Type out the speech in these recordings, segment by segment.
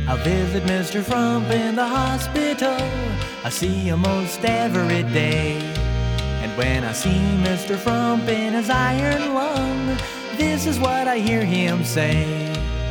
I visit Mr. Frump in the hospital. I see him most every day. And when I see Mr. Frump in his iron lung, this is what I hear him say.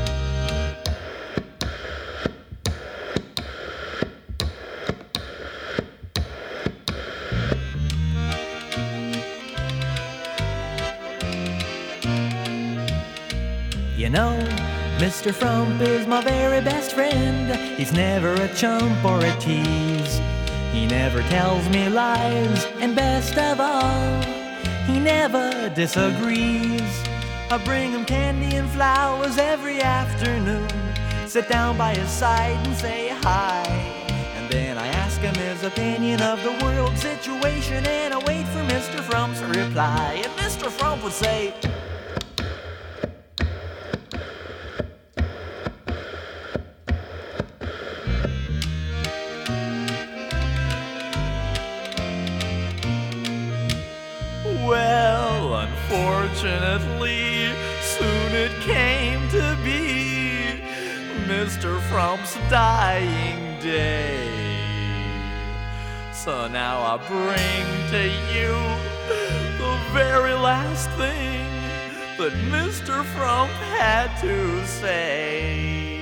You know, Mr. Frump is my very best friend. He's never a chump or a tease. He never tells me lies, and best of all, he never disagrees. I bring him candy and flowers every afternoon, sit down by his side and say hi. And then I ask him his opinion of the world situation, and I wait for Mr. Frump's reply. And Mr. Frump would say, well, unfortunately, soon it came to be Mr. Frump's dying day. So now I bring to you the very last thing that Mr. Frump had to say.